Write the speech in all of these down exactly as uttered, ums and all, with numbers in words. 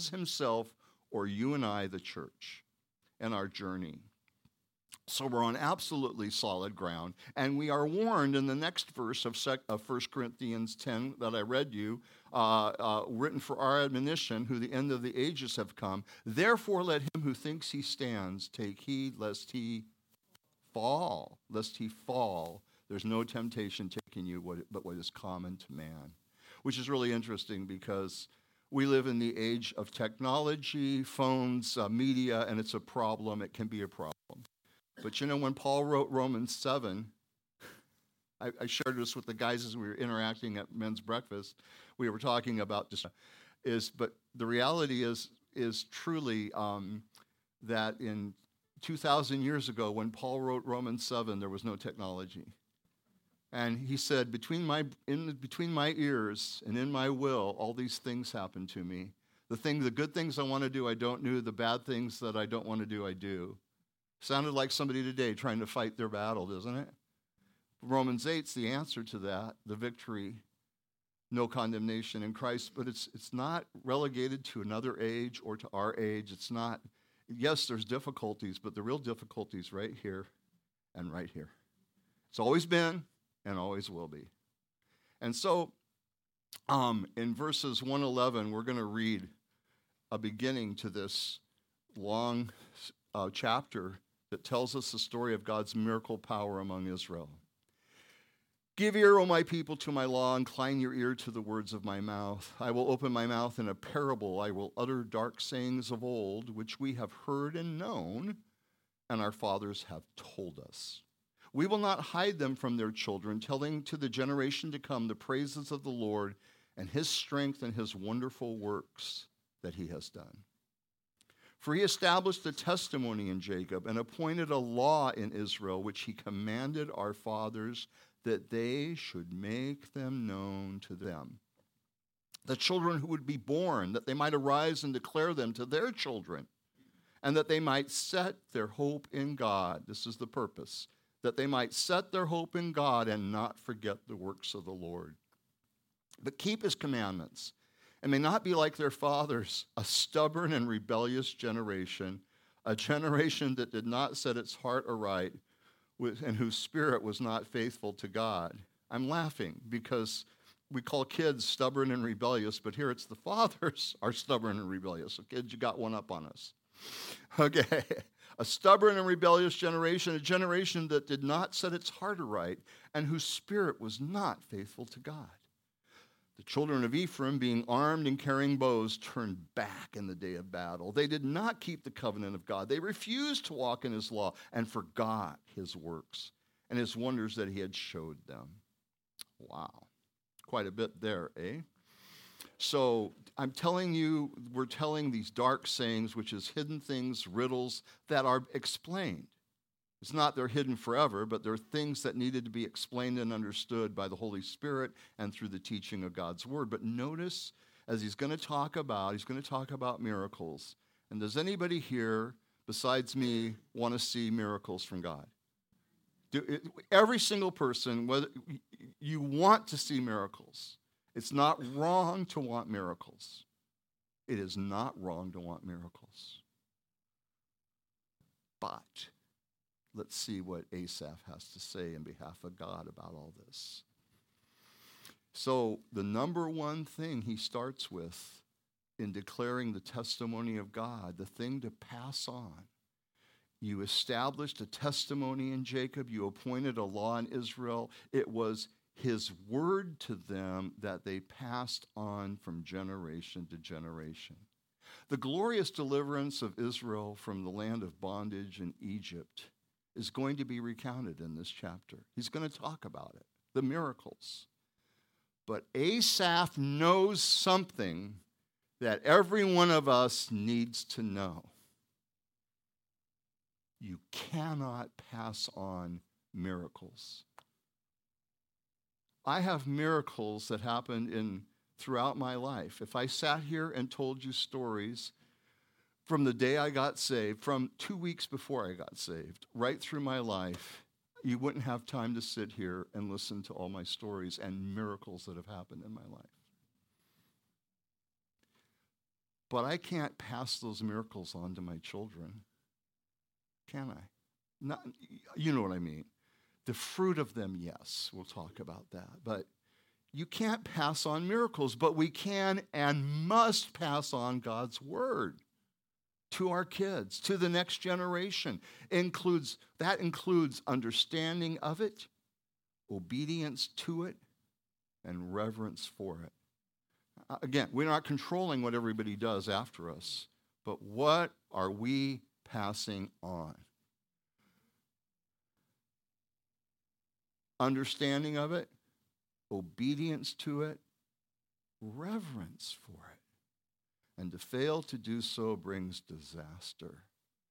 Jesus himself or you and I, the church, and our journey. So we're on absolutely solid ground, and we are warned in the next verse of, sec- of First Corinthians ten that I read you, uh, uh, written for our admonition, who the end of the ages have come. Therefore let him who thinks he stands take heed lest he fall, lest he fall. There's no temptation taking you what, but what is common to man, which is really interesting because we live in the age of technology, phones, uh, media, and it's a problem. It can be a problem. But you know, when Paul wrote Romans seven, I, I shared this with the guys as we were interacting at men's breakfast. We were talking about this, is but the reality is is truly um, that in two thousand years ago, when Paul wrote Romans seven, there was no technology, and he said, between my in between my ears and in my will, all these things happen to me. The thing, the good things I want to do, I don't do. The bad things that I don't want to do, I do. Sounded like somebody today trying to fight their battle, doesn't it? Romans eight's the answer to that, the victory, no condemnation in Christ, but it's it's not relegated to another age or to our age. It's not, yes, there's difficulties, but the real difficulty is right here and right here. It's always been and always will be. And so um, in verses one eleven, we're going to read a beginning to this long uh, chapter that tells us the story of God's miracle power among Israel. Give ear, O my people, to my law. Incline your ear to the words of my mouth. I will open my mouth in a parable. I will utter dark sayings of old, which we have heard and known, and our fathers have told us. We will not hide them from their children, telling to the generation to come the praises of the Lord and his strength and his wonderful works that he has done. For he established a testimony in Jacob and appointed a law in Israel, which he commanded our fathers that they should make them known to them. The children who would be born, that they might arise and declare them to their children, and that they might set their hope in God. This is the purpose, that they might set their hope in God and not forget the works of the Lord, but keep his commandments, and may not be like their fathers, a stubborn and rebellious generation, a generation that did not set its heart aright, and whose spirit was not faithful to God. I'm laughing because we call kids stubborn and rebellious, but here it's the fathers are stubborn and rebellious. So kids, you got one up on us. Okay. A stubborn and rebellious generation, a generation that did not set its heart aright, and whose spirit was not faithful to God. The children of Ephraim, being armed and carrying bows, turned back in the day of battle. They did not keep the covenant of God. They refused to walk in his law and forgot his works and his wonders that he had showed them. Wow. Quite a bit there, eh? So I'm telling you, we're telling these dark sayings, which is hidden things, riddles that are explained. It's not they're hidden forever, but they're things that needed to be explained and understood by the Holy Spirit and through the teaching of God's word. But notice, as he's going to talk about, he's going to talk about miracles. And does anybody here, besides me, want to see miracles from God? Do, it, every single person, whether you want to see miracles. It's not wrong to want miracles. It is not wrong to want miracles. But let's see what Asaph has to say in behalf of God about all this. So the number one thing he starts with in declaring the testimony of God, the thing to pass on. You established a testimony in Jacob. You appointed a law in Israel. It was his word to them that they passed on from generation to generation. The glorious deliverance of Israel from the land of bondage in Egypt is going to be recounted in this chapter. He's going to talk about it, the miracles. But Asaph knows something that every one of us needs to know. You cannot pass on miracles. I have miracles that happened in throughout my life. If I sat here and told you stories from the day I got saved, from two weeks before I got saved, right through my life, you wouldn't have time to sit here and listen to all my stories and miracles that have happened in my life. But I can't pass those miracles on to my children, can I? Not, you know what I mean. The fruit of them, yes, we'll talk about that. But you can't pass on miracles, but we can and must pass on God's word to our kids, to the next generation. Includes, that includes understanding of it, obedience to it, and reverence for it. Again, we're not controlling what everybody does after us, but what are we passing on? Understanding of it, obedience to it, reverence for it. And to fail to do so brings disaster.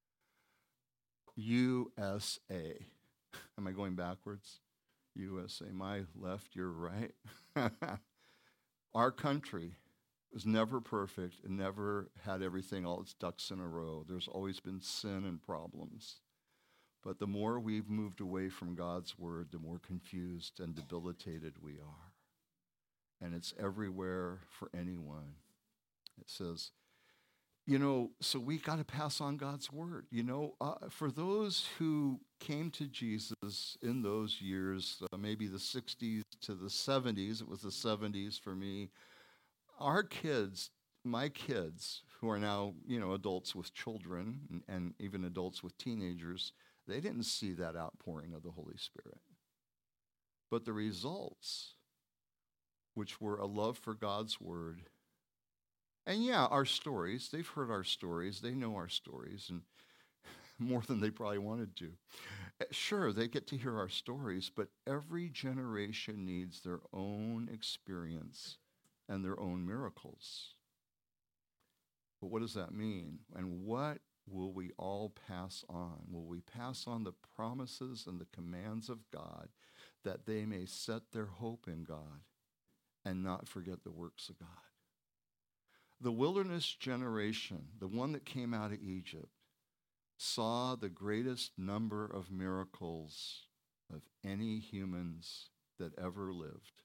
U S A. Am I going backwards? U S A, my left, your right. Our country was never perfect and never had everything, all its ducks in a row. There's always been sin and problems. But the more we've moved away from God's word, the more confused and debilitated we are. And it's everywhere for anyone. It says, you know, so we got to pass on God's word. You know, uh, for those who came to Jesus in those years, uh, maybe the sixties to the seventies, it was the seventies for me, our kids, my kids, who are now, you know, adults with children and, and even adults with teenagers, they didn't see that outpouring of the Holy Spirit. But the results, which were a love for God's word, and yeah, our stories, they've heard our stories, they know our stories, and more than they probably wanted to. Sure, they get to hear our stories, but every generation needs their own experience and their own miracles. But what does that mean? And what will we all pass on? Will we pass on the promises and the commands of God that they may set their hope in God and not forget the works of God? The wilderness generation, the one that came out of Egypt, saw the greatest number of miracles of any humans that ever lived.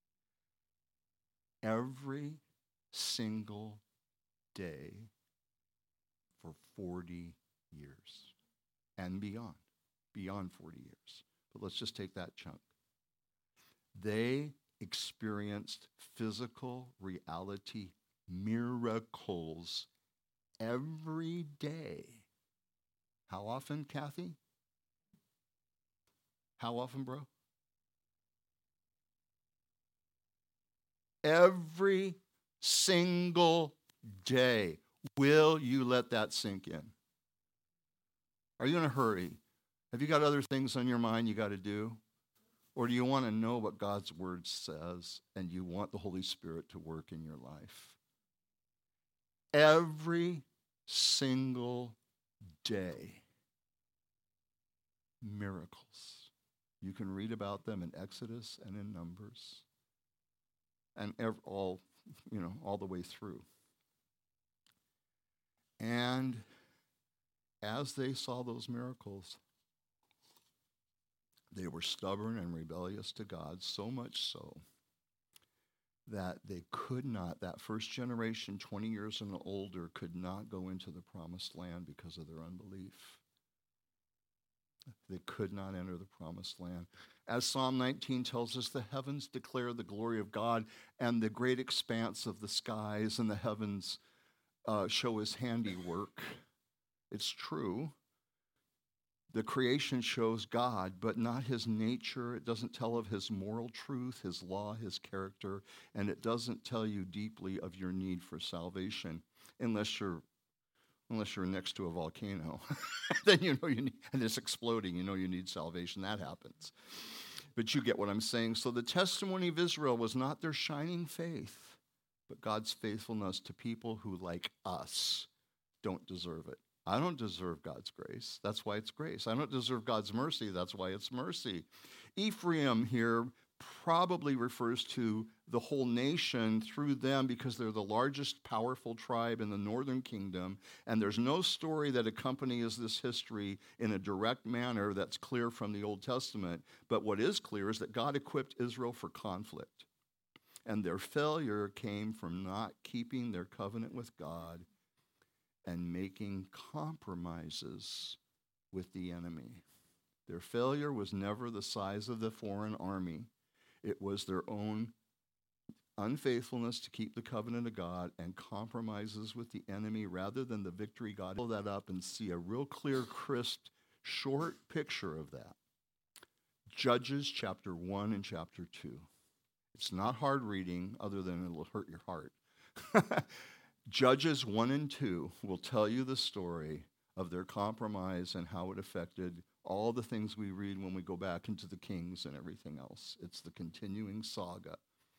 Every single day for forty years and beyond, beyond forty years. But let's just take that chunk. They experienced physical reality miracles every day. How often, Kathy? How often, bro? Every single day. Will you let that sink in? Are you in a hurry? Have you got other things on your mind you got to do? Or do you want to know what God's word says and you want the Holy Spirit to work in your life? Every single day. Miracles. You can read about them in Exodus and in Numbers. And ev- all, you know, all the way through. And as they saw those miracles, they were stubborn and rebellious to God, so much so that they could not, that first generation, twenty years and older, could not go into the promised land because of their unbelief. They could not enter the promised land. As Psalm nineteen tells us, the heavens declare the glory of God, and the great expanse of the skies and the heavens uh, show his handiwork. It's true. The creation shows God, but not his nature. It doesn't tell of his moral truth, his law, his character, and it doesn't tell you deeply of your need for salvation, unless you're unless you're next to a volcano. Then you know you need, and it's exploding, you know you need salvation. That happens. But you get what I'm saying. So the testimony of Israel was not their shining faith, but God's faithfulness to people who, like us, don't deserve it. I don't deserve God's grace. That's why it's grace. I don't deserve God's mercy. That's why it's mercy. Ephraim here probably refers to the whole nation through them because they're the largest powerful tribe in the northern kingdom, and there's no story that accompanies this history in a direct manner that's clear from the Old Testament. But what is clear is that God equipped Israel for conflict. And their failure came from not keeping their covenant with God and making compromises with the enemy. Their failure was never the size of the foreign army. It was their own unfaithfulness to keep the covenant of God and compromises with the enemy rather than the victory God. Pull that up and see a real clear, crisp, short picture of that. Judges chapter one and chapter two. It's not hard reading other than it'll hurt your heart. Judges one and two will tell you the story of their compromise and how it affected all the things we read when we go back into the Kings and everything else. It's the continuing saga.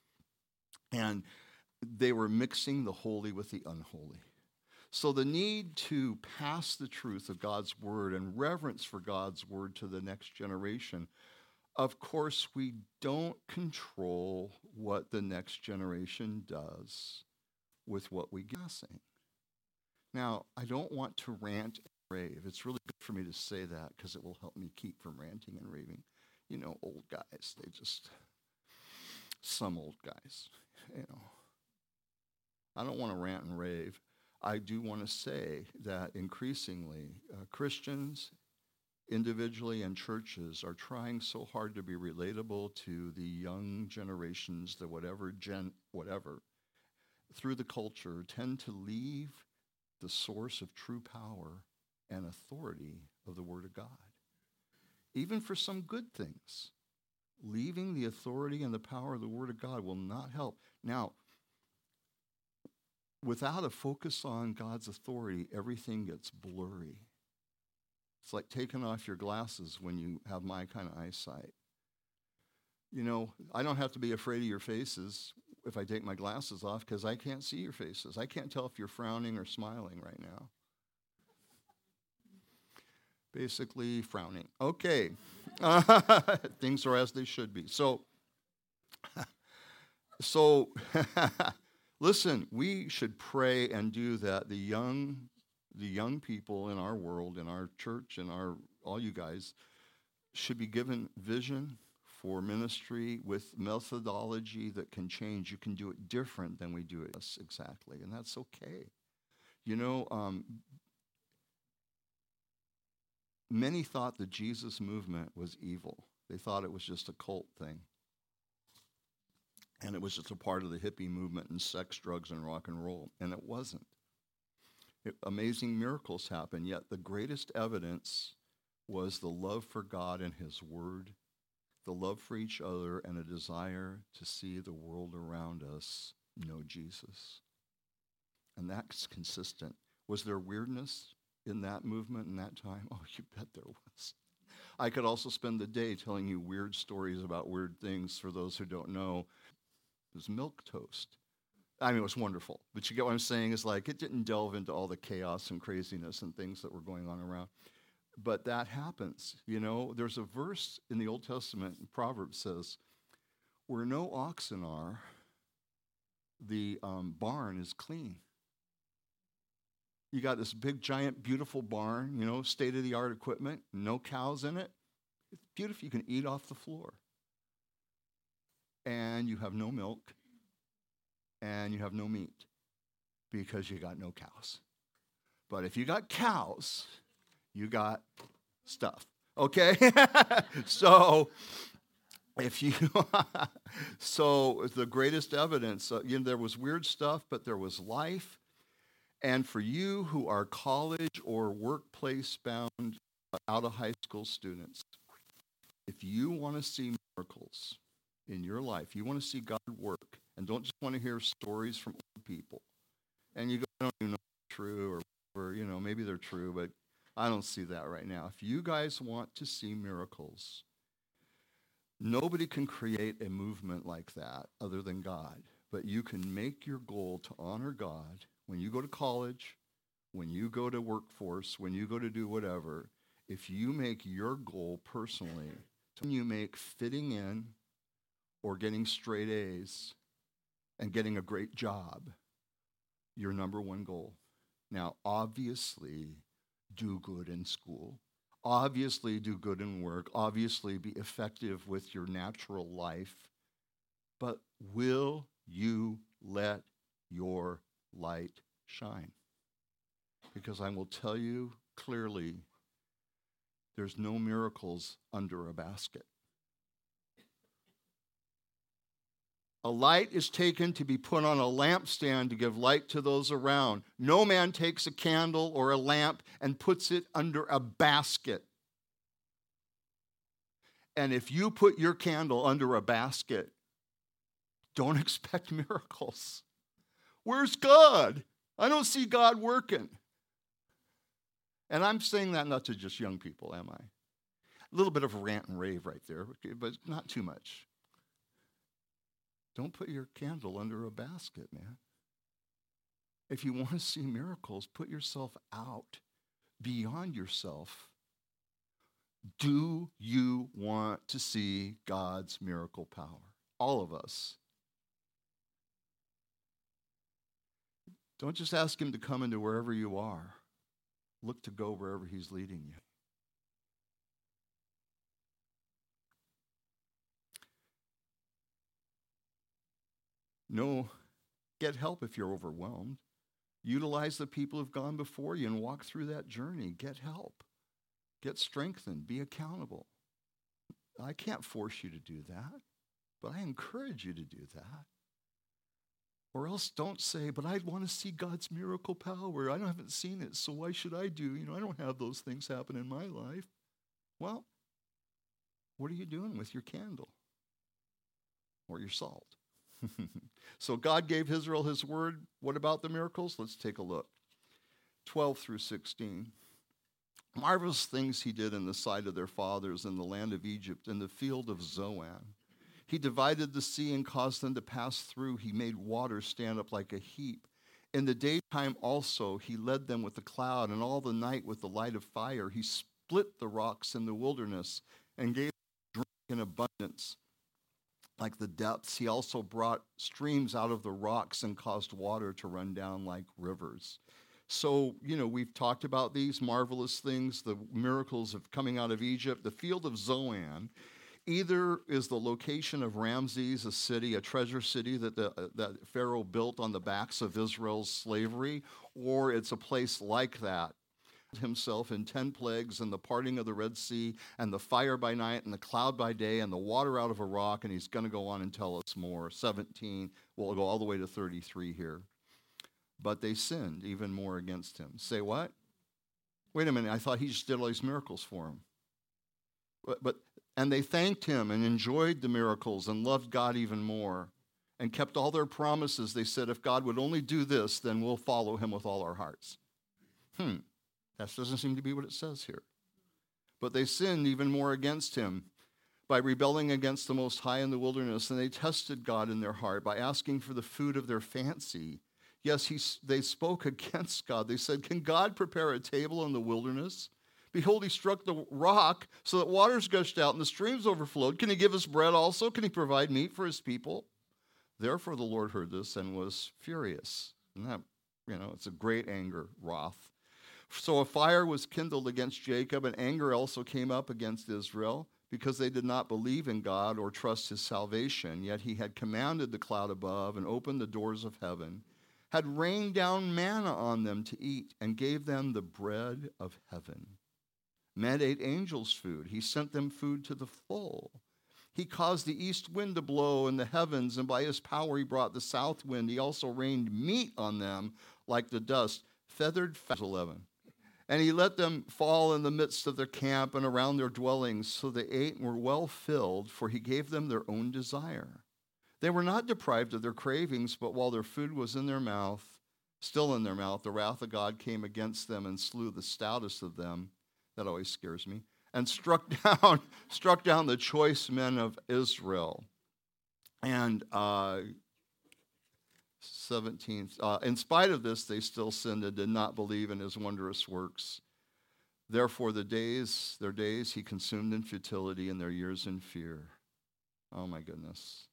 And they were mixing the holy with the unholy. So the need to pass the truth of God's word and reverence for God's word to the next generation. Of course, we don't control what the next generation does with what we guessing. Now, I don't want to rant and rave. It's really good for me to say that because it will help me keep from ranting and raving. You know, old guys, they just, some old guys, you know. I don't want to rant and rave. I do want to say that increasingly, uh, Christians, individually and churches are trying so hard to be relatable to the young generations, the whatever gen, whatever, through the culture, tend to leave the source of true power and authority of the Word of God. Even for some good things, leaving the authority and the power of the Word of God will not help. Now, without a focus on God's authority, everything gets blurry. It's like taking off your glasses when you have my kind of eyesight. You know, I don't have to be afraid of your faces if I take my glasses off because I can't see your faces. I can't tell if you're frowning or smiling right now. Basically, frowning. Okay. Things are as they should be. So, so listen, we should pray and do that. The young, the young people in our world, in our church, in our all you guys, should be given vision for ministry with methodology that can change. You can do it different than we do it. Yes, exactly, and that's okay. You know, um, many thought the Jesus movement was evil. They thought it was just a cult thing. And it was just a part of the hippie movement and sex, drugs, and rock and roll. And it wasn't. It, amazing miracles happened, yet the greatest evidence was the love for God and His Word, the love for each other, and a desire to see the world around us know Jesus. And that's consistent. Was there weirdness in that movement in that time? Oh, you bet there was. I could also spend the day telling you weird stories about weird things for those who don't know. It was milk toast. I mean, it was wonderful. But you get what I'm saying? Is like it didn't delve into all the chaos and craziness and things that were going on around. But that happens. You know, there's a verse in the Old Testament, Proverbs says, where no oxen are, the um, barn is clean. You got this big, giant, beautiful barn, you know, state-of-the-art equipment, no cows in it. It's beautiful. You can eat off the floor. And you have no milk, and you have no meat because you got no cows. But if you got cows, you got stuff, okay? so if you, so the greatest evidence, uh, you know, there was weird stuff, but there was life. And for you who are college or workplace bound, out of high school students, if you want to see miracles in your life, you want to see God work, and don't just want to hear stories from old people, and you go, I don't even know if they're true or whatever, you know, maybe they're true, but I don't see that right now. If you guys want to see miracles, nobody can create a movement like that other than God, but you can make your goal to honor God when you go to college, when you go to workforce, when you go to do whatever. If you make your goal personally, when you make fitting in or getting straight A's and getting a great job your number one goal. Now, obviously, do good in school. Obviously, do good in work. Obviously, be effective with your natural life. But will you let your light shine. Because I will tell you clearly, there's no miracles under a basket. A light is taken to be put on a lampstand to give light to those around. No man takes a candle or a lamp and puts it under a basket. And if you put your candle under a basket, don't expect miracles. Where's God? I don't see God working. And I'm saying that not to just young people, am I? A little bit of a rant and rave right there, but not too much. Don't put your candle under a basket, man. If you want to see miracles, put yourself out beyond yourself. Do you want to see God's miracle power? All of us. Don't just ask him to come into wherever you are. Look to go wherever he's leading you. No, get help if you're overwhelmed. Utilize the people who've gone before you and walk through that journey. Get help. Get strengthened. Be accountable. I can't force you to do that, but I encourage you to do that. Or else don't say, but I want to see God's miracle power. I haven't seen it, so why should I do? You know, I don't have those things happen in my life. Well, what are you doing with your candle or your salt? So God gave Israel his word. What about the miracles? Let's take a look. twelve through sixteen. Marvelous things he did in the sight of their fathers in the land of Egypt, in the field of Zoan. He divided the sea and caused them to pass through. He made water stand up like a heap. In the daytime also he led them with a cloud, and all the night with the light of fire. He split the rocks in the wilderness and gave them drink in abundance. Like the depths, he also brought streams out of the rocks and caused water to run down like rivers. So, you know, we've talked about these marvelous things, the miracles of coming out of Egypt. The field of Zoan either is the location of Ramses, a city, a treasure city that, the, uh, that Pharaoh built on the backs of Israel's slavery, or it's a place like that. Himself in ten plagues and the parting of the Red Sea and the fire by night and the cloud by day and the water out of a rock, and he's going to go on and tell us more. seventeen, we'll go all the way to thirty-three here. But they sinned even more against him. Say what? Wait a minute, I thought he just did all these miracles for him. But, but and they thanked him and enjoyed the miracles and loved God even more and kept all their promises. They said, if God would only do this, then we'll follow him with all our hearts. Hmm. That doesn't seem to be what it says here. But they sinned even more against him by rebelling against the Most High in the wilderness, and they tested God in their heart by asking for the food of their fancy. Yes, he, they spoke against God. They said, can God prepare a table in the wilderness? Behold, he struck the rock so that waters gushed out and the streams overflowed. Can he give us bread also? Can he provide meat for his people? Therefore the Lord heard this and was furious. And that, you know, it's a great anger, wrath. So a fire was kindled against Jacob, and anger also came up against Israel, because they did not believe in God or trust his salvation. Yet he had commanded the cloud above and opened the doors of heaven, had rained down manna on them to eat, and gave them the bread of heaven. Men ate angels' food. He sent them food to the full. He caused the east wind to blow in the heavens, and by his power he brought the south wind. He also rained meat on them like the dust, feathered fat. eleven. And he let them fall in the midst of their camp and around their dwellings, so they ate and were well filled, for he gave them their own desire. They were not deprived of their cravings, but while their food was in their mouth, still in their mouth, the wrath of God came against them and slew the stoutest of them. That always scares me. And struck down, struck down the choice men of Israel. And uh, seventeenth, uh, in spite of this, they still sinned and did not believe in his wondrous works. Therefore, the days, their days he consumed in futility, and their years in fear. Oh my goodness.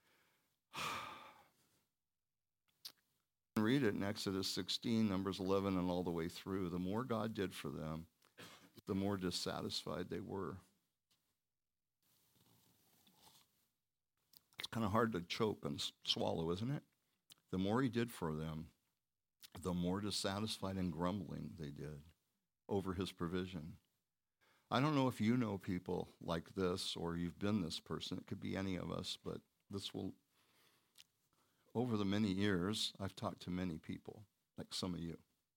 Read it in Exodus sixteen, Numbers eleven, and all the way through. The more God did for them, the more dissatisfied they were. kind of hard to choke and s- swallow, isn't it? The more he did for them, the more dissatisfied and grumbling they did over his provision. I don't know if you know people like this or you've been this person. It could be any of us, but this will, over the many years, I've talked to many people, like some of you.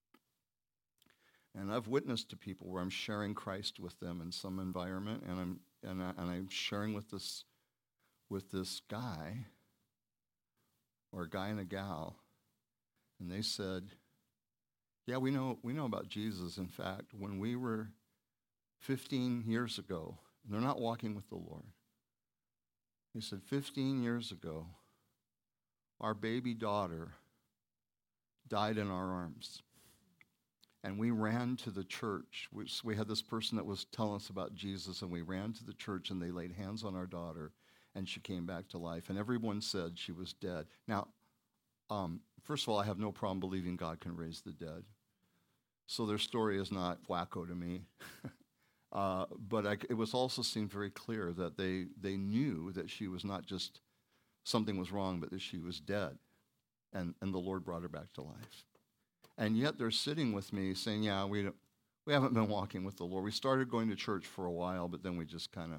And I've witnessed to people where I'm sharing Christ with them in some environment, and I'm and, I, and I'm sharing with this with this guy, or a guy and a gal, and they said, "Yeah, we know we know about Jesus. In fact, when we were fifteen years ago, they're not walking with the Lord. He said, fifteen years ago, our baby daughter died in our arms. And we ran to the church. We, we had this person that was telling us about Jesus, and we ran to the church, and they laid hands on our daughter, and she came back to life. And everyone said she was dead." Now, um, first of all, I have no problem believing God can raise the dead. So their story is not wacko to me. uh, but I, it was also seemed very clear that they, they knew that she was not just something was wrong, but that she was dead. And, and the Lord brought her back to life. And yet they're sitting with me saying, yeah, we don't, we haven't been walking with the Lord. We started going to church for a while, but then we just kind of...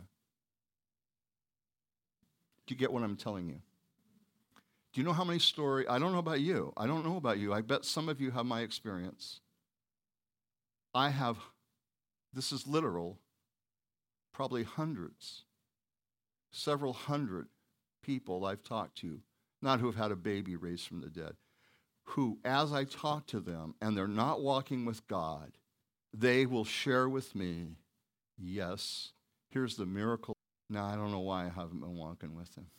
Do you get what I'm telling you? Do you know how many stories... I don't know about you. I don't know about you. I bet some of you have my experience. I have, this is literal, probably hundreds, several hundred people I've talked to, not who have had a baby raised from the dead, who, as I talk to them, and they're not walking with God, they will share with me, yes, here's the miracle. Now, I don't know why I haven't been walking with him.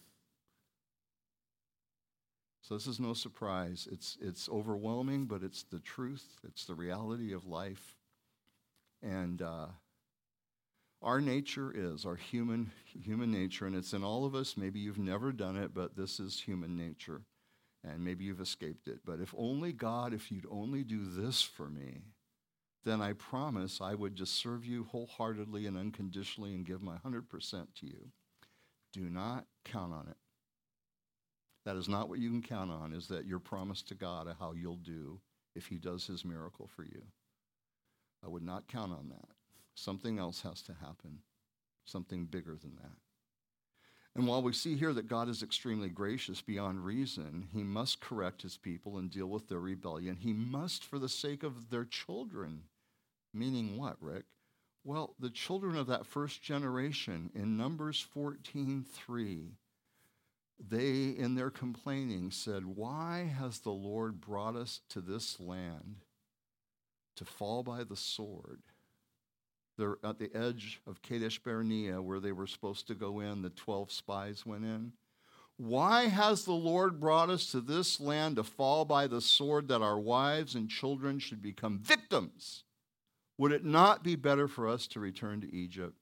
So this is no surprise. It's, it's overwhelming, but it's the truth. It's the reality of life. And uh, our nature is, our human, human nature, and it's in all of us. Maybe you've never done it, but this is human nature. And maybe you've escaped it. But if only God, if you'd only do this for me, then I promise I would just serve you wholeheartedly and unconditionally and give my one hundred percent to you. Do not count on it. That is not what you can count on, is that your promise to God of how you'll do if he does his miracle for you. I would not count on that. Something else has to happen, something bigger than that. And while we see here that God is extremely gracious beyond reason, he must correct his people and deal with their rebellion. He must for the sake of their children. Meaning what, Rick? Well, the children of that first generation in Numbers fourteen three, they, in their complaining, said, "Why has the Lord brought us to this land to fall by the sword?" They're at the edge of Kadesh Barnea where they were supposed to go in. The twelve spies went in. "Why has the Lord brought us to this land to fall by the sword, that our wives and children should become victims? Would it not be better for us to return to Egypt?"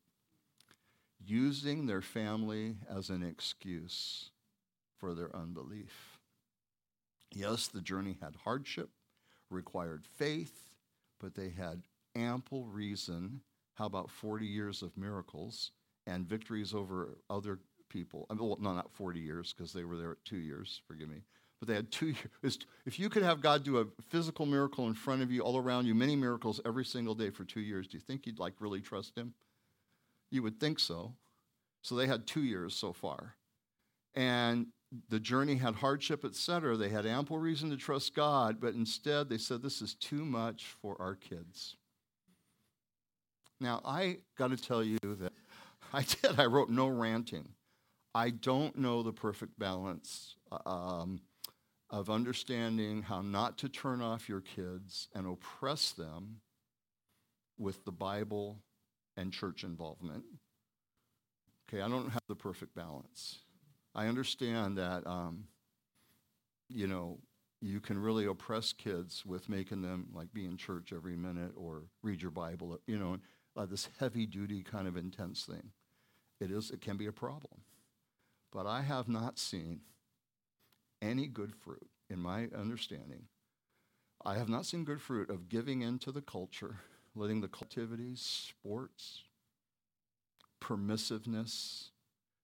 Using their family as an excuse for their unbelief. Yes, the journey had hardship, required faith, but they had ample reason. How about forty years of miracles and victories over other people? I mean, well, no, not forty years, because they were there at two years, forgive me. But they had two years. If you could have God do a physical miracle in front of you, all around you, many miracles every single day for two years, do you think you'd like really trust him? You would think so. So they had two years so far. And the journey had hardship, et cetera. They had ample reason to trust God, but instead they said, this is too much for our kids. Now, I got to tell you that I did. I wrote no ranting. I don't know the perfect balance um, of understanding how not to turn off your kids and oppress them with the Bible and church involvement. Okay, I don't have the perfect balance. I understand that, um, you know, you can really oppress kids with making them like be in church every minute or read your Bible, you know, uh, this heavy-duty kind of intense thing. It is, it can be a problem. But I have not seen any good fruit, in my understanding. I have not seen good fruit of giving into the culture, letting the activities, sports, permissiveness,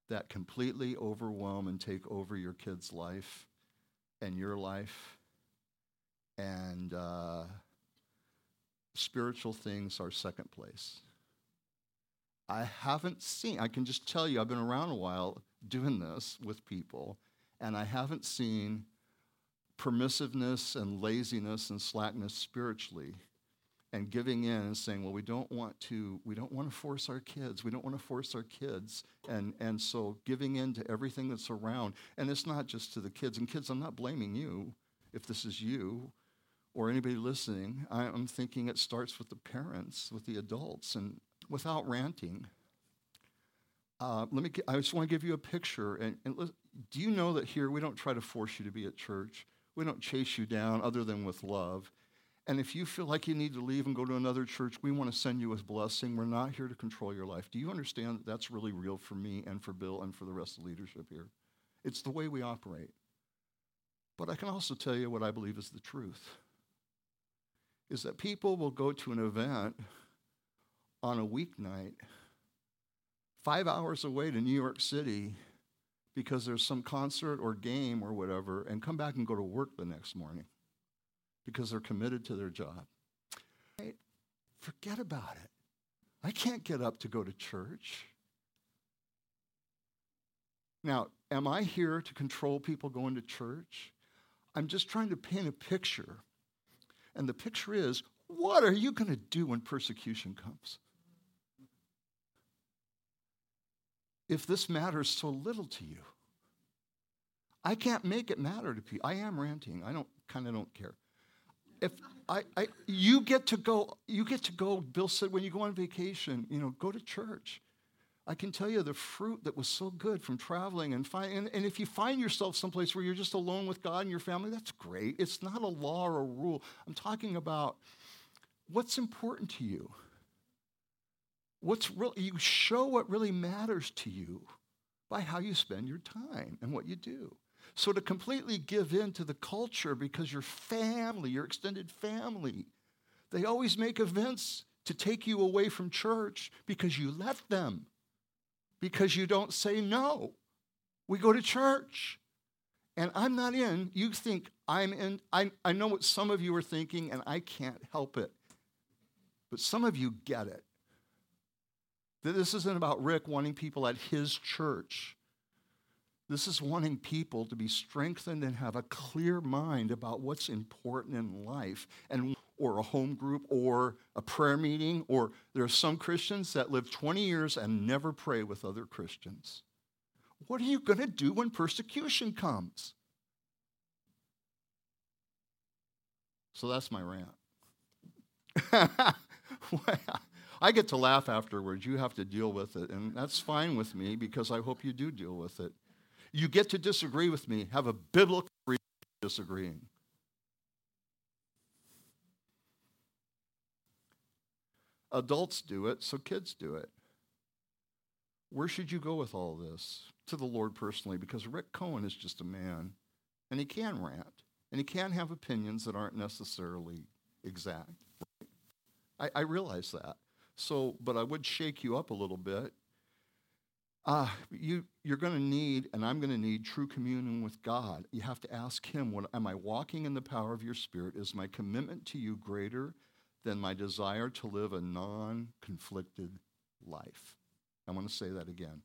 that completely overwhelm and take over your kid's life and your life. And uh, spiritual things are second place. I haven't seen, I can just tell you, I've been around a while doing this with people, and I haven't seen permissiveness and laziness and slackness spiritually and giving in and saying, well, we don't want to, we don't want to force our kids. We don't want to force our kids. And, and so giving in to everything that's around. And it's not just to the kids. And kids, I'm not blaming you if this is you or anybody listening. I, I'm thinking it starts with the parents, with the adults. And without ranting, uh, let me. I just want to give you a picture. And, and listen, do you know that here we don't try to force you to be at church? We don't chase you down other than with love. And if you feel like you need to leave and go to another church, we want to send you with blessing. We're not here to control your life. Do you understand that that's really real for me and for Bill and for the rest of the leadership here? It's the way we operate. But I can also tell you what I believe is the truth, is that people will go to an event on a weeknight five hours away to New York City because there's some concert or game or whatever, and come back and go to work the next morning because they're committed to their job. Hey, forget about it. I can't get up to go to church. Now, am I here to control people going to church? I'm just trying to paint a picture. And the picture is, what are you going to do when persecution comes? If this matters so little to you. I can't make it matter to people. I am ranting. I don't kind of don't care. If I, I you get to go, you get to go, Bill said, when you go on vacation, you know, go to church. I can tell you the fruit that was so good from traveling and find, and, and if you find yourself someplace where you're just alone with God and your family, that's great. It's not a law or a rule. I'm talking about what's important to you. What's real, you show what really matters to you by how you spend your time and what you do. So to completely give in to the culture because your family, your extended family, they always make events to take you away from church because you let them, because you don't say no. We go to church. And I'm not in. You think I'm in. I, I know what some of you are thinking, and I can't help it. But some of you get it. That this isn't about Rick wanting people at his church. This is wanting people to be strengthened and have a clear mind about what's important in life, and or a home group or a prayer meeting, or there are some Christians that live twenty years and never pray with other Christians. What are you going to do when persecution comes? So that's my rant. Well, I get to laugh afterwards. You have to deal with it, and that's fine with me because I hope you do deal with it. You get to disagree with me. Have a biblical reason for disagreeing. Adults do it, so kids do it. Where should you go with all this? To the Lord personally, because Rick Cohen is just a man, and he can rant, and he can have opinions that aren't necessarily exact. I, I realize that. So, but I would shake you up a little bit. Uh, you, you're going to need, and I'm going to need, true communion with God. You have to ask him, what, am I walking in the power of your Spirit? Is my commitment to you greater than my desire to live a non-conflicted life? I want to say that again.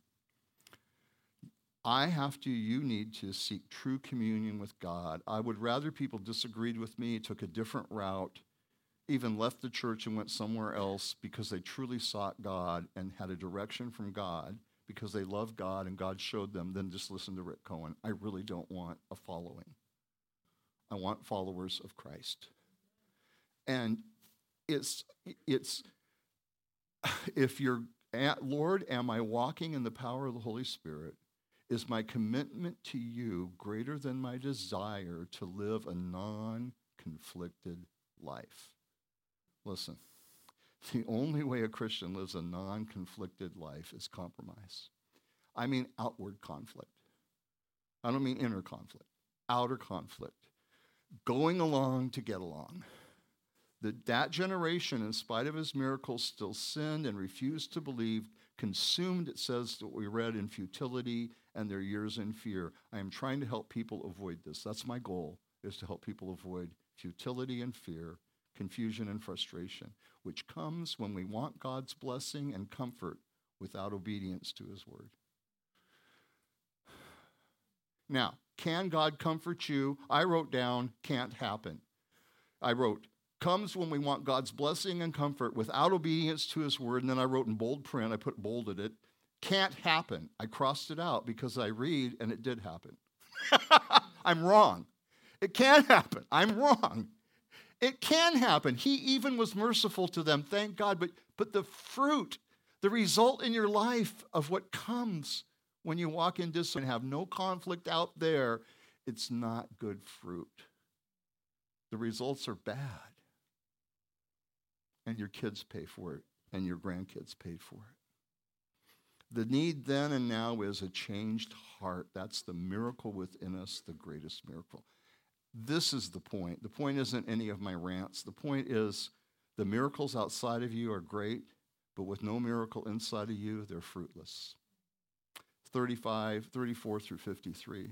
I have to, you need to seek true communion with God. I would rather people disagreed with me, took a different route, even left the church and went somewhere else because they truly sought God and had a direction from God because they loved God and God showed them, than just listen to Rick Cohen. I really don't want a following. I want followers of Christ. And it's, it's if you're at, Lord, am I walking in the power of the Holy Spirit? Is my commitment to you greater than my desire to live a non-conflicted life? Listen, the only way a Christian lives a non-conflicted life is compromise. I mean outward conflict. I don't mean inner conflict. Outer conflict. Going along to get along. That that generation, in spite of his miracles, still sinned and refused to believe consumed, it says, what we read, in futility and their years in fear. I am trying to help people avoid this. That's my goal, is to help people avoid futility and fear, confusion and frustration, which comes when we want God's blessing and comfort without obedience to his word. Now, can God comfort you? I wrote down, can't happen. I wrote, comes when we want God's blessing and comfort without obedience to his word. And then I wrote in bold print, I put bolded it, can't happen. I crossed it out because I read and it did happen. I'm wrong. It can happen. I'm wrong. It can happen. He even was merciful to them, thank God. But, but the fruit, the result in your life of what comes when you walk in discipline and have no conflict out there, it's not good fruit. The results are bad. And your kids pay for it, and your grandkids paid for it. The need then and now is a changed heart. That's the miracle within us, the greatest miracle. This is the point. The point isn't any of my rants. The point is the miracles outside of you are great, but with no miracle inside of you, they're fruitless. thirty-five, thirty-four through fifty-three.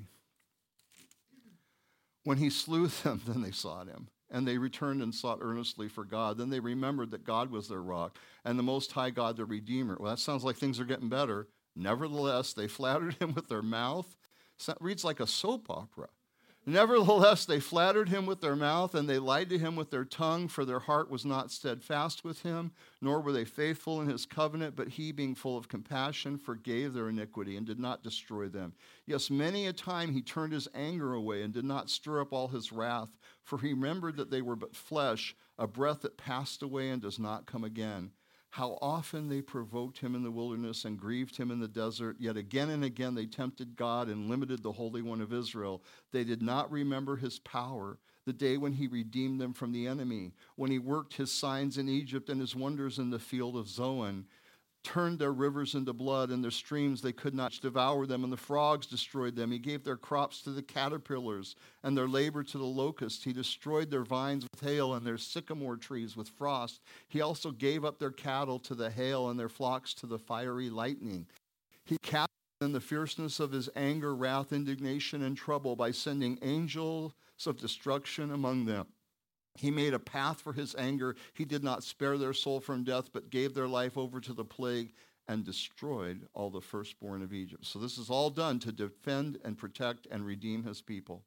When he slew them, then they sought him, and they returned and sought earnestly for God. Then they remembered that God was their rock, and the Most High God, their Redeemer. Well, that sounds like things are getting better. Nevertheless, they flattered him with their mouth. It reads like a soap opera. Nevertheless, they flattered him with their mouth, and they lied to him with their tongue, for their heart was not steadfast with him, nor were they faithful in his covenant. But he, being full of compassion, forgave their iniquity and did not destroy them. Yes, many a time he turned his anger away and did not stir up all his wrath, for he remembered that they were but flesh, a breath that passed away and does not come again. How often they provoked him in the wilderness and grieved him in the desert. Yet again and again they tempted God and limited the Holy One of Israel. They did not remember his power, the day when he redeemed them from the enemy, when he worked his signs in Egypt and his wonders in the field of Zoan, turned their rivers into blood and their streams they could not devour them, and the frogs destroyed them. He gave their crops to the caterpillars and their labor to the locusts. He destroyed their vines with hail and their sycamore trees with frost. He also gave up their cattle to the hail and their flocks to the fiery lightning. He captured in the fierceness of his anger, wrath, indignation, and trouble by sending angels of destruction among them. He made a path for his anger. He did not spare their soul from death, but gave their life over to the plague and destroyed all the firstborn of Egypt. So this is all done to defend and protect and redeem his people.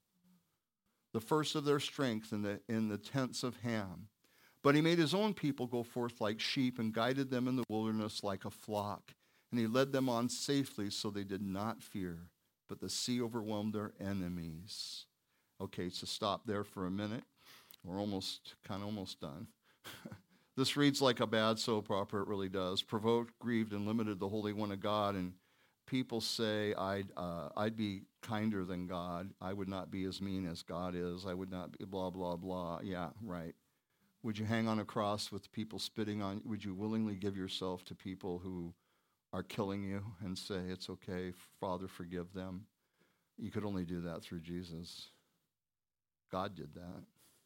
The first of their strength in the, in the tents of Ham. But he made his own people go forth like sheep and guided them in the wilderness like a flock. And he led them on safely, so they did not fear. But the sea overwhelmed their enemies. Okay, so stop there for a minute. We're almost, kind of almost done. This reads like a bad soap opera, it really does. Provoked, grieved, and limited the Holy One of God. And people say, I'd, uh, I'd be kinder than God. I would not be as mean as God is. I would not be blah, blah, blah. Yeah, right. Would you hang on a cross with people spitting on you? Would you willingly give yourself to people who are killing you and say, it's okay, Father, forgive them? You could only do that through Jesus. God did that.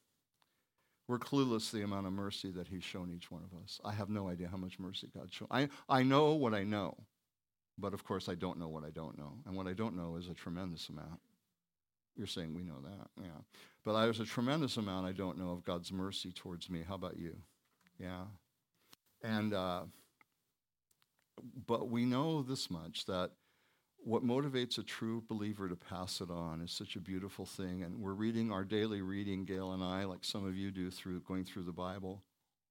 We're clueless the amount of mercy that he's shown each one of us. I have no idea how much mercy God's shown. I, I know what I know, but of course I don't know what I don't know. And what I don't know is a tremendous amount. You're saying we know that, yeah. But there's a tremendous amount I don't know of God's mercy towards me. How about you? Yeah. And, uh, but we know this much, that what motivates a true believer to pass it on is such a beautiful thing. And we're reading our daily reading, Gail and I, like some of you do, through going through the Bible.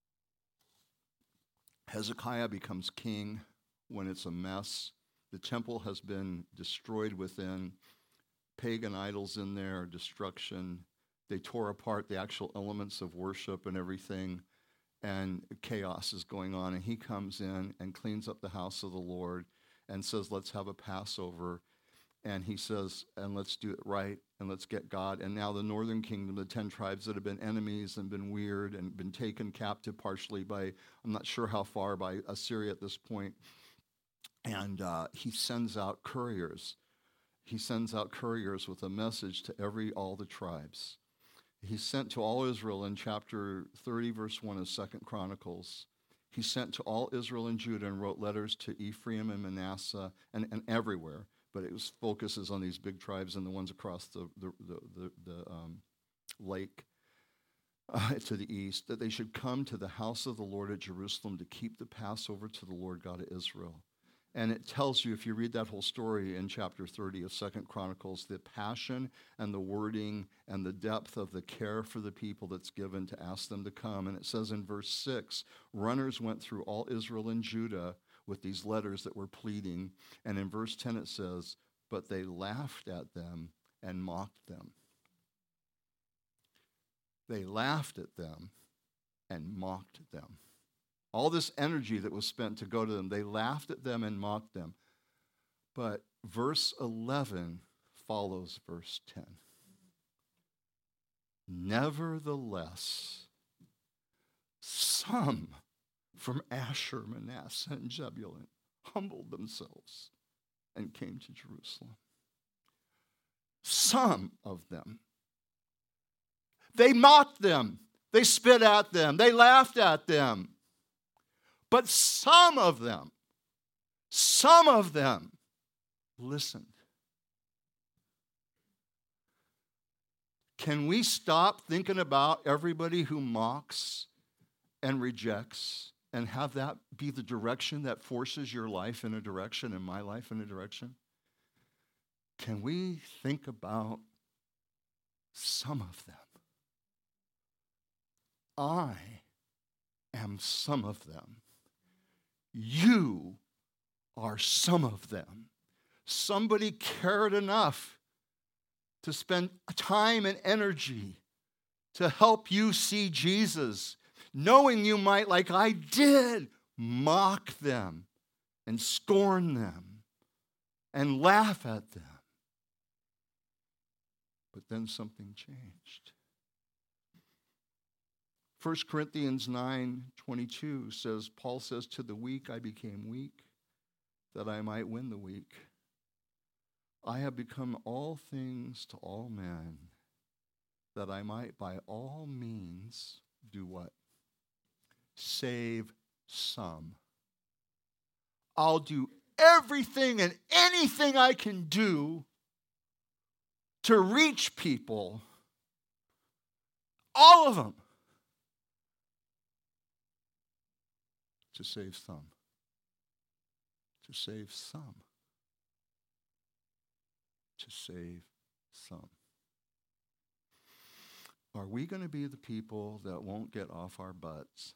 Hezekiah becomes king when it's a mess. The temple has been destroyed within. Pagan idols in there, destruction. They tore apart the actual elements of worship and everything. And chaos is going on. And he comes in and cleans up the house of the Lord and says, let's have a Passover. And he says, and let's do it right, and let's get God. And now the northern kingdom, the ten tribes that have been enemies and been weird and been taken captive partially by, I'm not sure how far, by Assyria at this point. And uh, he sends out couriers. He sends out couriers with a message to every, all the tribes. He sent to all Israel in chapter thirty, verse one of Second Chronicles. he sent to all Israel and Judah and wrote letters to Ephraim and Manasseh and, and everywhere. But it was focuses on these big tribes and the ones across the, the, the, the, the um, lake uh, to the east, that they should come to the house of the Lord at Jerusalem to keep the Passover to the Lord God of Israel. And it tells you, if you read that whole story in chapter thirty of Second Chronicles, the passion and the wording and the depth of the care for the people that's given to ask them to come. And it says in verse six, runners went through all Israel and Judah with these letters that were pleading. And in verse ten it says, but they laughed at them and mocked them. They laughed at them and mocked them. All this energy that was spent to go to them, they laughed at them and mocked them. But verse eleven follows verse ten. Nevertheless, some from Asher, Manasseh, and Zebulun humbled themselves and came to Jerusalem. Some of them. They mocked them. They spit at them. They laughed at them. But some of them, some of them listened. Can we stop thinking about everybody who mocks and rejects and have that be the direction that forces your life in a direction and my life in a direction? Can we think about some of them? I am some of them. You are some of them. Somebody cared enough to spend time and energy to help you see Jesus, knowing you might, like I did, mock them and scorn them and laugh at them. But then something changed. First Corinthians nine twenty-two says, Paul says, to the weak I became weak, that I might win the weak. I have become all things to all men, that I might by all means do what? Save some. I'll do everything and anything I can do to reach people, all of them, to save some. To save some. To save some. Are we going to be the people that won't get off our butts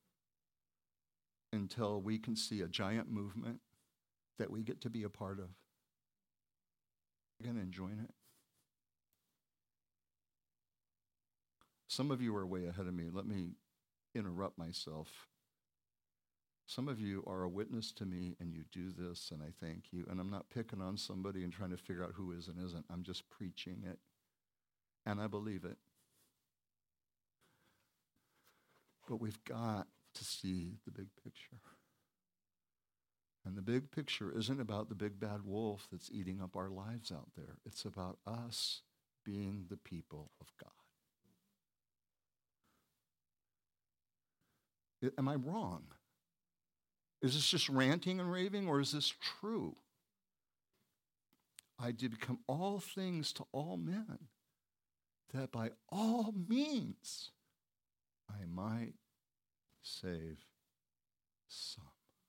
until we can see a giant movement that we get to be a part of? We're going to join it. Some of you are way ahead of me. Let me interrupt myself. Some of you are a witness to me, and you do this, and I thank you. And I'm not picking on somebody and trying to figure out who is and isn't. I'm just preaching it, and I believe it. But we've got to see the big picture. And the big picture isn't about the big bad wolf that's eating up our lives out there. It's about us being the people of God. Am I wrong? Is this just ranting and raving, or is this true? I did become all things to all men, that by all means I might save some.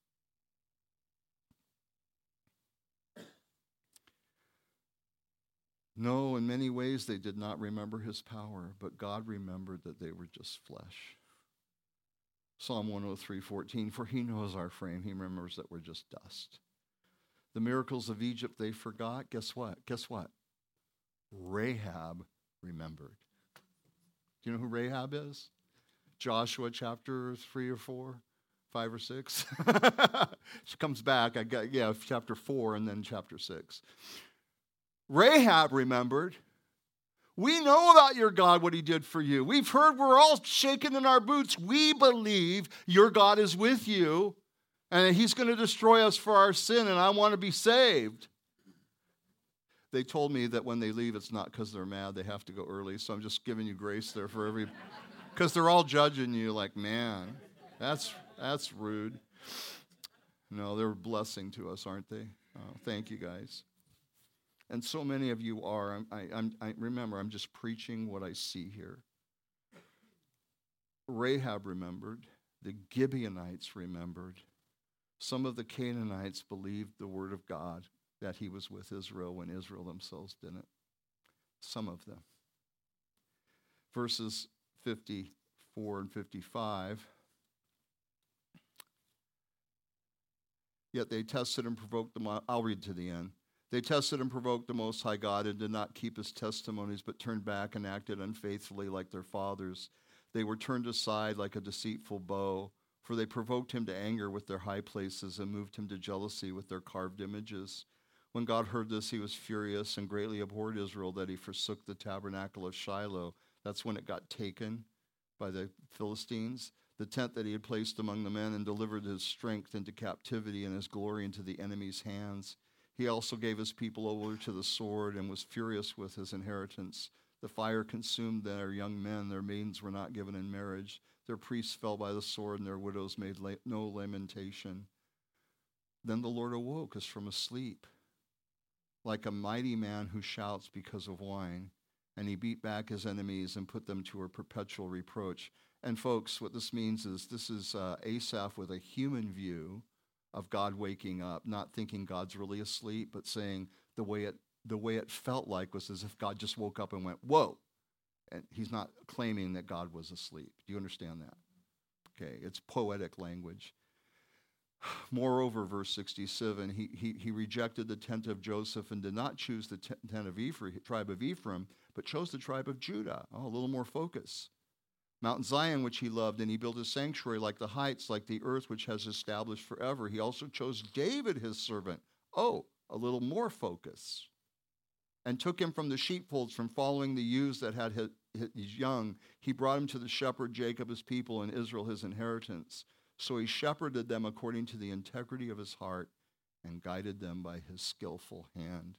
No, in many ways they did not remember his power, but God remembered that they were just flesh. Psalm one oh three fourteen, for he knows our frame. He remembers that we're just dust. The miracles of Egypt they forgot. Guess what? Guess what? Rahab remembered. Do you know who Rahab is? Joshua chapter three or four, five or six. She comes back. I got, yeah, chapter four and then chapter six. Rahab remembered. We know about your God, what he did for you. We've heard, we're all shaking in our boots. We believe your God is with you and he's going to destroy us for our sin, and I want to be saved. They told me that when they leave, it's not because they're mad. They have to go early, so I'm just giving you grace there for every, because they're all judging you like, man. That's that's rude. No, they're a blessing to us, aren't they? Oh, thank you, guys. And so many of you are. I'm, I, I'm, I remember, I'm just preaching what I see here. Rahab remembered. The Gibeonites remembered. Some of the Canaanites believed the word of God, that he was with Israel when Israel themselves didn't. Some of them. Verses fifty-four and fifty-five. Yet they tested and provoked them. I'll read to the end. They tested and provoked the Most High God and did not keep his testimonies, but turned back and acted unfaithfully like their fathers. They were turned aside like a deceitful bow, for they provoked him to anger with their high places and moved him to jealousy with their carved images. When God heard this, he was furious and greatly abhorred Israel, that he forsook the tabernacle of Shiloh. That's when it got taken by the Philistines, the tent that he had placed among the men, and delivered his strength into captivity and his glory into the enemy's hands. He also gave his people over to the sword and was furious with his inheritance. The fire consumed their young men. Their maidens were not given in marriage. Their priests fell by the sword, and their widows made la- no lamentation. Then the Lord awoke as from a sleep, like a mighty man who shouts because of wine. And he beat back his enemies and put them to a perpetual reproach. And folks, what this means is this is uh, Asaph with a human view of God waking up, not thinking God's really asleep, but saying the way it the way it felt like was as if God just woke up and went, whoa. And he's not claiming that God was asleep. Do you understand that? Okay, it's poetic language. Moreover, verse sixty-seven, he, he, he rejected the tent of Joseph and did not choose the tent of Ephraim, tribe of Ephraim, but chose the tribe of Judah. Oh, a little more focus. Mount Zion, which he loved, and he built a sanctuary like the heights, like the earth, which has established forever. He also chose David, his servant. Oh, a little more focus. And took him from the sheepfolds, from following the ewes that had his young. He brought him to the shepherd Jacob, his people, and Israel, his inheritance. So he shepherded them according to the integrity of his heart and guided them by his skillful hand.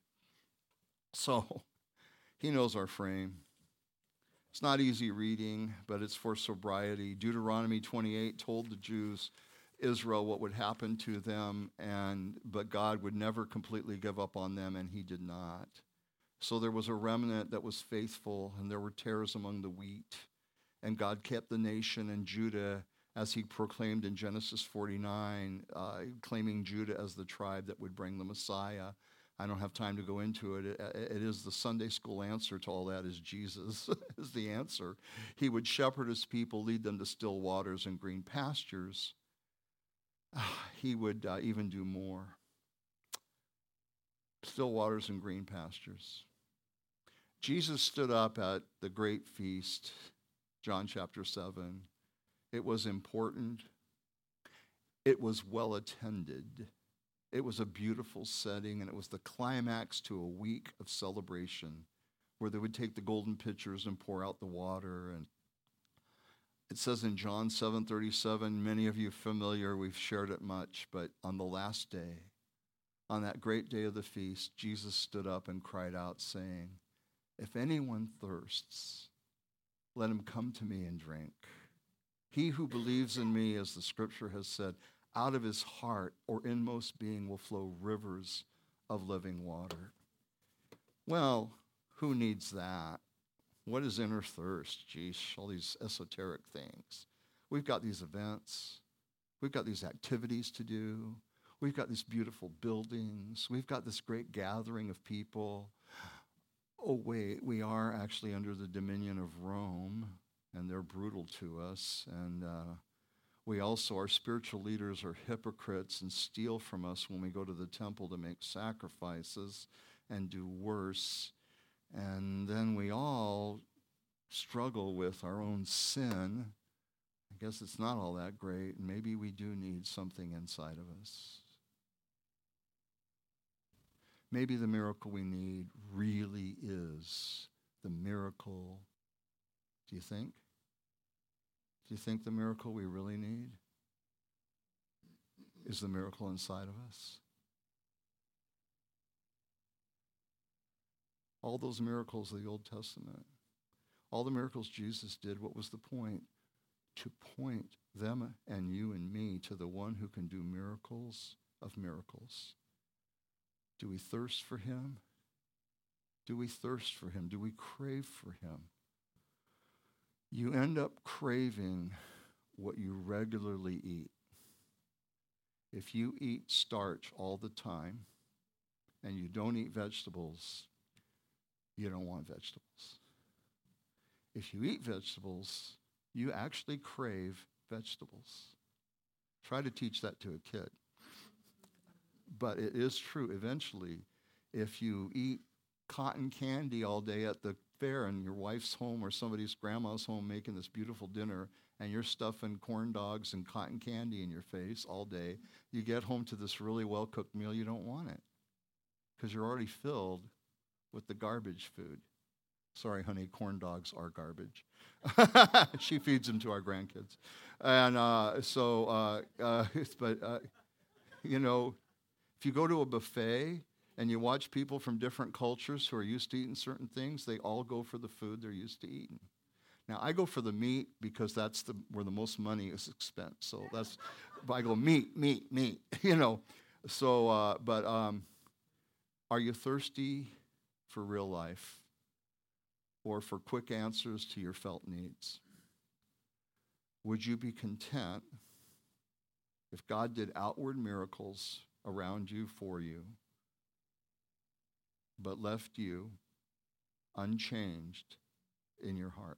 So he knows our frame. It's not easy reading, but it's for sobriety. Deuteronomy twenty-eight told the Jews, Israel, what would happen to them, and but God would never completely give up on them, and he did not. So there was a remnant that was faithful, and there were tares among the wheat. And God kept the nation and Judah, as he proclaimed in Genesis forty-nine, uh, claiming Judah as the tribe that would bring the Messiah. I don't have time to go into it. It, it is the Sunday school answer to all that is Jesus is the answer. He would shepherd his people, lead them to still waters and green pastures. He would uh, even do more. Still waters and green pastures. Jesus stood up at the great feast, John chapter seven. It was important. It was well attended. It was a beautiful setting, and it was the climax to a week of celebration where they would take the golden pitchers and pour out the water. And it says in John seven thirty-seven, many of you familiar, we've shared it much, but on the last day, on that great day of the feast, Jesus stood up and cried out, saying, if anyone thirsts, let him come to me and drink. He who believes in me, as the scripture has said, out of his heart or inmost being will flow rivers of living water. Well, who needs that? What is inner thirst? Geesh, all these esoteric things. We've got these events. We've got these activities to do. We've got these beautiful buildings. We've got this great gathering of people. Oh, wait, we are actually under the dominion of Rome, and they're brutal to us. And uh, we also, our spiritual leaders are hypocrites and steal from us when we go to the temple to make sacrifices and do worse. And then we all struggle with our own sin. I guess it's not all that great. And maybe we do need something inside of us. Maybe the miracle we need really is the miracle. Do you think? Do you think the miracle we really need is the miracle inside of us? All those miracles of the Old Testament, all the miracles Jesus did, what was the point? to point them and you and me to the one who can do miracles of miracles. Do we thirst for him? Do we thirst for him? Do we crave for him? You end up craving what you regularly eat. If you eat starch all the time and you don't eat vegetables, you don't want vegetables. If you eat vegetables, you actually crave vegetables. Try to teach that to a kid. But it is true. Eventually, if you eat cotton candy all day at the fair and your wife's home or somebody's grandma's home making this beautiful dinner and you're stuffing corn dogs and cotton candy in your face all day, you get home to this really well-cooked meal, you don't want it because you're already filled with the garbage food. Sorry, honey, corn dogs are garbage. She feeds them to our grandkids. And uh, so, uh, uh, but, uh, you know, if you go to a buffet and you watch people from different cultures who are used to eating certain things, they all go for the food they're used to eating. Now, I go for the meat because that's the where the most money is spent. So that's, I go meat, meat, meat, you know. So, uh, but um, are you thirsty for real life or for quick answers to your felt needs? Would you be content if God did outward miracles around you for you, but left you unchanged in your heart?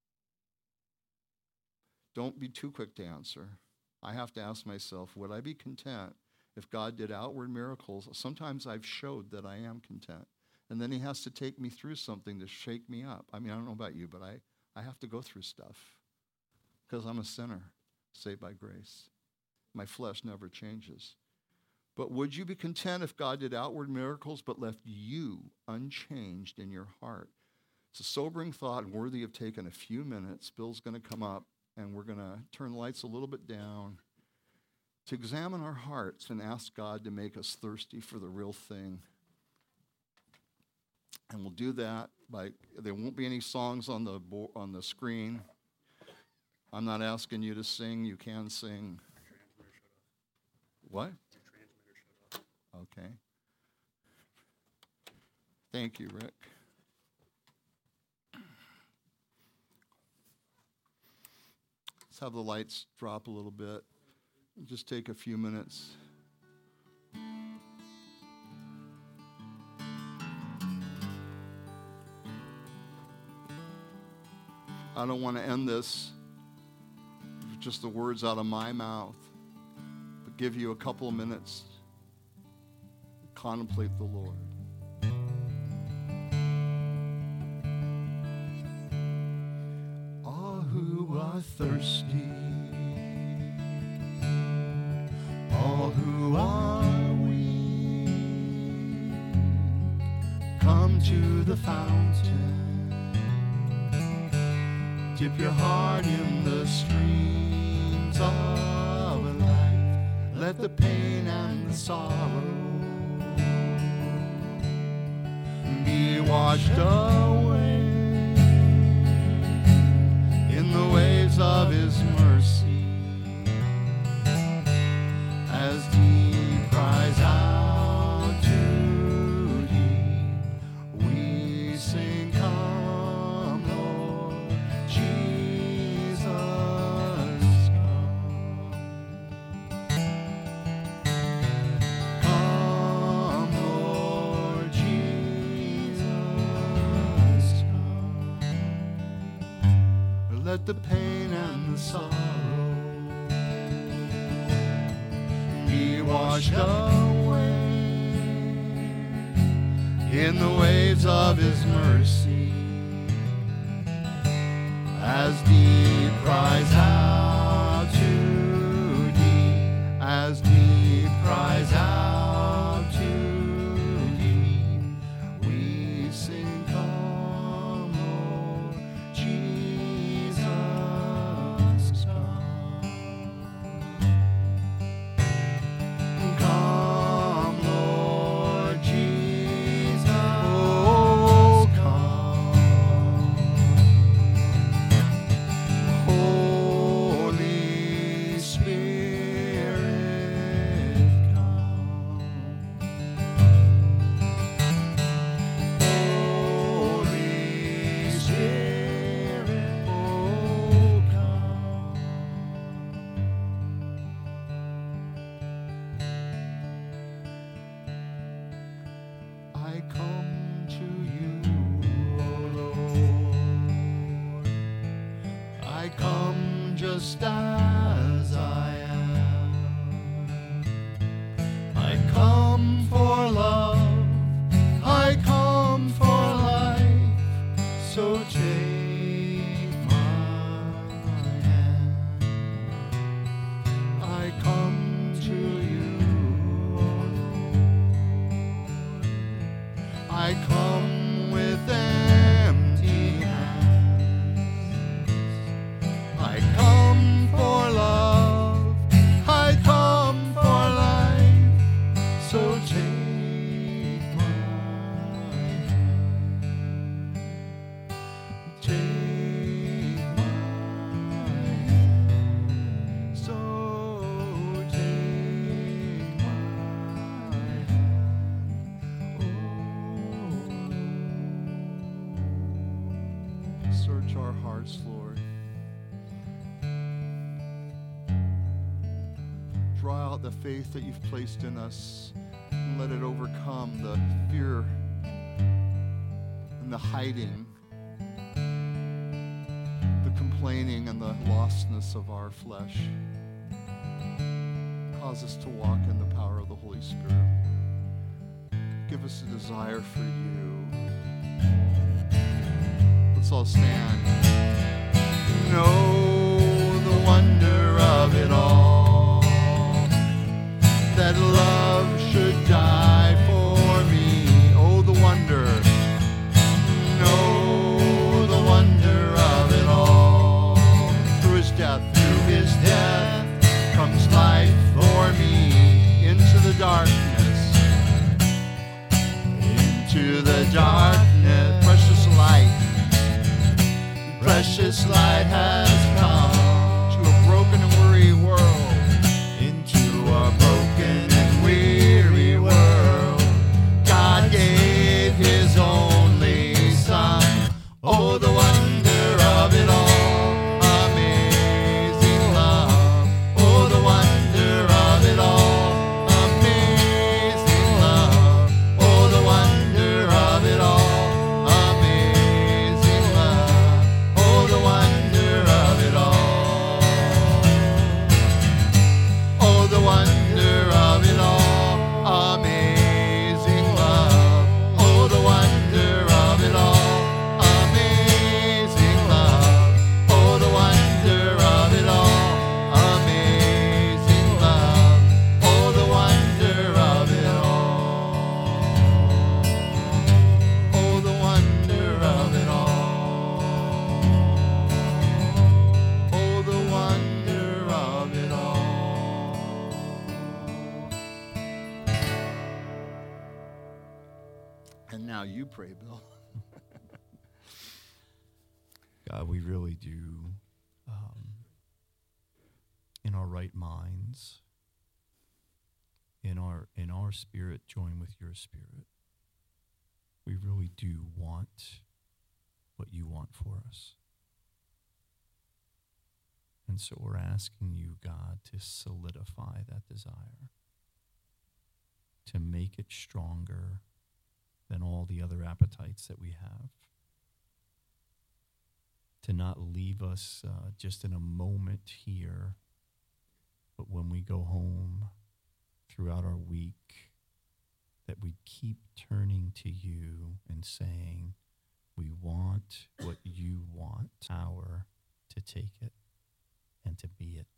Don't be too quick to answer. I have to ask myself, would I be content if God did outward miracles? Sometimes I've showed that I am content. And then he has to take me through something to shake me up. I mean, I don't know about you, but I, I have to go through stuff because I'm a sinner saved by grace. My flesh never changes. But would you be content if God did outward miracles but left you unchanged in your heart? It's a sobering thought and worthy of taking a few minutes. Bill's going to come up, and we're going to turn the lights a little bit down to examine our hearts and ask God to make us thirsty for the real thing. And we'll do that by, there won't be any songs on the bo- on the screen. I'm not asking you to sing. You can sing. What? Okay. Thank you, Rick. Let's have the lights drop a little bit. Just take a few minutes. I don't want to end this with just the words out of my mouth, but give you a couple of minutes to contemplate the Lord. All who are thirsty, all who are weak, come to the fountain. Dip your heart in the streams of life. Let the pain and the sorrow be washed away in the waves of his mercy. As deep cries out to deep, we sing, come, Lord Jesus, come. Come, Lord Jesus, come. Let the pain and the sorrow be washed away in the waves of his mercy. As deep cries out to deep, as deep cries out to deep, we sing, come, Lord Jesus, come. Come, Lord Jesus, oh, come. Oh, our hearts, Lord. Draw out the faith that you've placed in us and let it overcome the fear and the hiding, the complaining and the lostness of our flesh. Cause us to walk in the power of the Holy Spirit. Give us a desire for you. Let's all stand. Know the wonder of it all, that love should die for me. Oh, the wonder. Know the wonder of it all. Through his death, through his death, comes life for me. Into the darkness, into the darkness, precious light. Precious light has come to a broken and weary world, into a broken and weary world. God gave his only Son. Oh, the wonder of it all, amazing love. Oh, the wonder of it all, amazing love. Oh, the wonder of it all. And now you pray, Bill. God, we really do, um, in our right minds, in our in our spirit, join with your spirit. We really do want what you want for us. And so we're asking you, God, to solidify that desire, to make it stronger than all the other appetites that we have, to not leave us uh, just in a moment here, but when we go home throughout our week, that we keep turning to you and saying, we want what you want, power to take it and to be it.